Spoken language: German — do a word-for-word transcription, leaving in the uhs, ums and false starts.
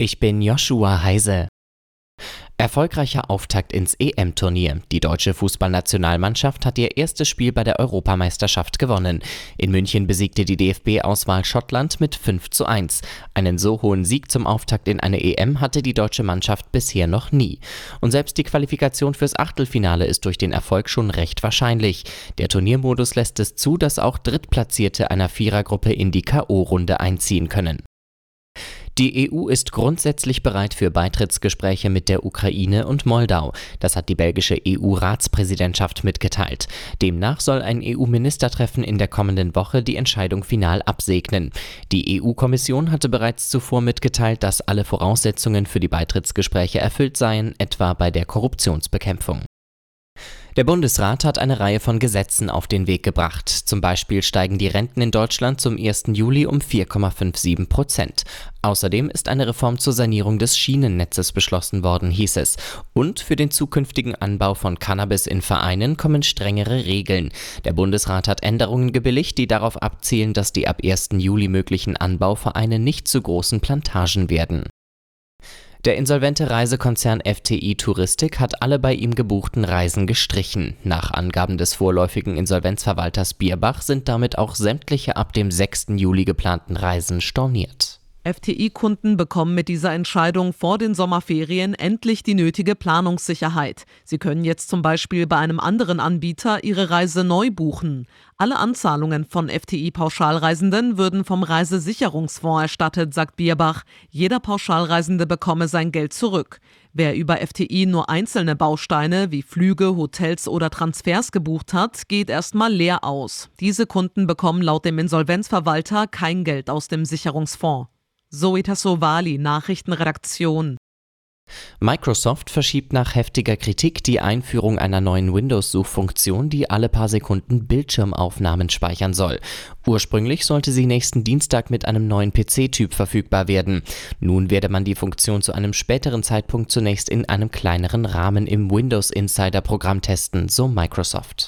Ich bin Joshua Heise. Erfolgreicher Auftakt ins E M-Turnier. Die deutsche Fußballnationalmannschaft hat ihr erstes Spiel bei der Europameisterschaft gewonnen. In München besiegte die D F B-Auswahl Schottland mit fünf zu eins. Einen so hohen Sieg zum Auftakt in eine E M hatte die deutsche Mannschaft bisher noch nie. Und selbst die Qualifikation fürs Achtelfinale ist durch den Erfolg schon recht wahrscheinlich. Der Turniermodus lässt es zu, dass auch Drittplatzierte einer Vierergruppe in die K O-Runde einziehen können. Die E U ist grundsätzlich bereit für Beitrittsgespräche mit der Ukraine und Moldau. Das hat die belgische E U-Ratspräsidentschaft mitgeteilt. Demnach soll ein E U-Ministertreffen in der kommenden Woche die Entscheidung final absegnen. Die E U-Kommission hatte bereits zuvor mitgeteilt, dass alle Voraussetzungen für die Beitrittsgespräche erfüllt seien, etwa bei der Korruptionsbekämpfung. Der Bundesrat hat eine Reihe von Gesetzen auf den Weg gebracht. Zum Beispiel steigen die Renten in Deutschland zum ersten Juli um vier Komma siebenundfünfzig Prozent. Außerdem ist eine Reform zur Sanierung des Schienennetzes beschlossen worden, hieß es. Und für den zukünftigen Anbau von Cannabis in Vereinen kommen strengere Regeln. Der Bundesrat hat Änderungen gebilligt, die darauf abzielen, dass die ab ersten Juli möglichen Anbauvereine nicht zu großen Plantagen werden. Der insolvente Reisekonzern F T I Touristik hat alle bei ihm gebuchten Reisen gestrichen. Nach Angaben des vorläufigen Insolvenzverwalters Bierbach sind damit auch sämtliche ab dem sechsten Juli geplanten Reisen storniert. F T I-Kunden bekommen mit dieser Entscheidung vor den Sommerferien endlich die nötige Planungssicherheit. Sie können jetzt zum Beispiel bei einem anderen Anbieter ihre Reise neu buchen. Alle Anzahlungen von F T I-Pauschalreisenden würden vom Reisesicherungsfonds erstattet, sagt Bierbach. Jeder Pauschalreisende bekomme sein Geld zurück. Wer über F T I nur einzelne Bausteine wie Flüge, Hotels oder Transfers gebucht hat, geht erstmal leer aus. Diese Kunden bekommen laut dem Insolvenzverwalter kein Geld aus dem Sicherungsfonds. Zoe Tassovali, Nachrichtenredaktion. Microsoft verschiebt nach heftiger Kritik die Einführung einer neuen Windows-Suchfunktion, die alle paar Sekunden Bildschirmaufnahmen speichern soll. Ursprünglich sollte sie nächsten Dienstag mit einem neuen P C-Typ verfügbar werden. Nun werde man die Funktion zu einem späteren Zeitpunkt zunächst in einem kleineren Rahmen im Windows Insider-Programm testen, so Microsoft.